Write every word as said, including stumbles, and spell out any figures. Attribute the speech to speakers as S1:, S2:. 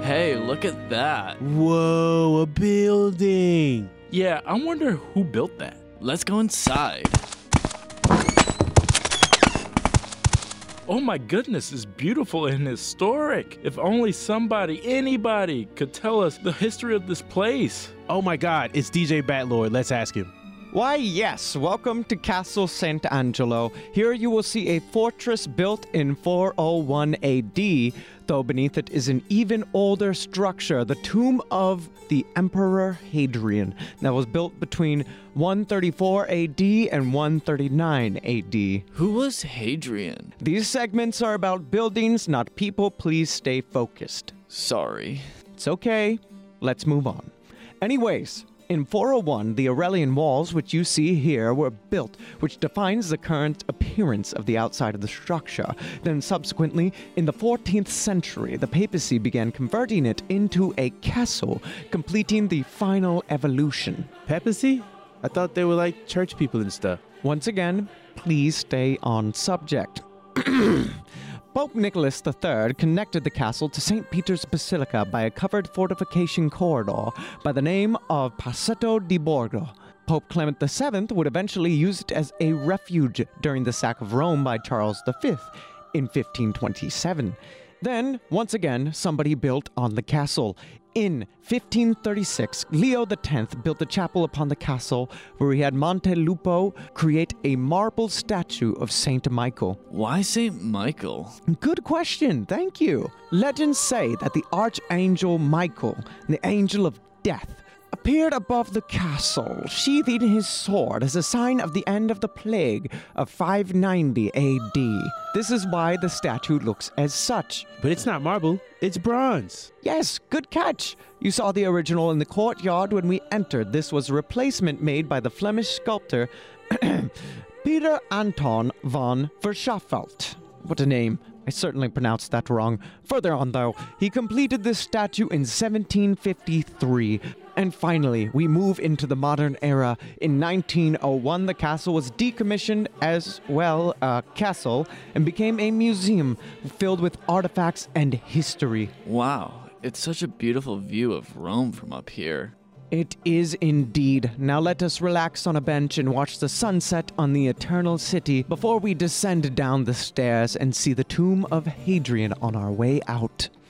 S1: Hey, look at that.
S2: Whoa, a building.
S1: Yeah, I wonder who built that. Let's go inside. Oh my goodness, it's beautiful and historic. If only somebody, anybody, could tell us the history of this place.
S2: Oh my God, it's D J Batlord. Let's ask him.
S3: Why, yes, welcome to Castle Saint Angelo. Here you will see a fortress built in four oh one A D, though beneath it is an even older structure, the tomb of the Emperor Hadrian, that was built between one thirty-four A D and one thirty-nine A D.
S1: Who was Hadrian?
S3: These segments are about buildings, not people. Please stay focused.
S1: Sorry.
S3: It's okay. Let's move on. Anyways, in four oh one, the Aurelian walls, which you see here, were built, which defines the current appearance of the outside of the structure. Then subsequently, in the fourteenth century, the papacy began converting it into a castle, completing the final evolution.
S2: Papacy? I thought they were like church people and stuff.
S3: Once again, please stay on subject. Pope Nicholas the Third connected the castle to Saint Peter's Basilica by a covered fortification corridor by the name of Passetto di Borgo. Pope Clement the Seventh would eventually use it as a refuge during the sack of Rome by Charles the Fifth in fifteen twenty-seven. Then, once again, somebody built on the castle. In fifteen thirty-six, Leo the Tenth built a chapel upon the castle where he had Montelupo create a marble statue of Saint Michael.
S1: Why Saint Michael?
S3: Good question, thank you. Legends say that the archangel Michael, the angel of death, appeared above the castle, sheathing his sword as a sign of the end of the plague of five ninety A D. This is why the statue looks as such.
S2: But it's not marble, it's bronze.
S3: Yes, good catch. You saw the original in the courtyard when we entered. This was a replacement made by the Flemish sculptor Peter Anton van Verschaffelt. What a name. I certainly pronounced that wrong. Further on, though, he completed this statue in seventeen fifty-three. And finally, we move into the modern era. In nineteen oh one, the castle was decommissioned as, well, a castle, and became a museum filled with artifacts and history.
S1: Wow, it's such a beautiful view of Rome from up here.
S3: It is indeed. Now let us relax on a bench and watch the sunset on the eternal city before we descend down the stairs and see the tomb of Hadrian on our way out.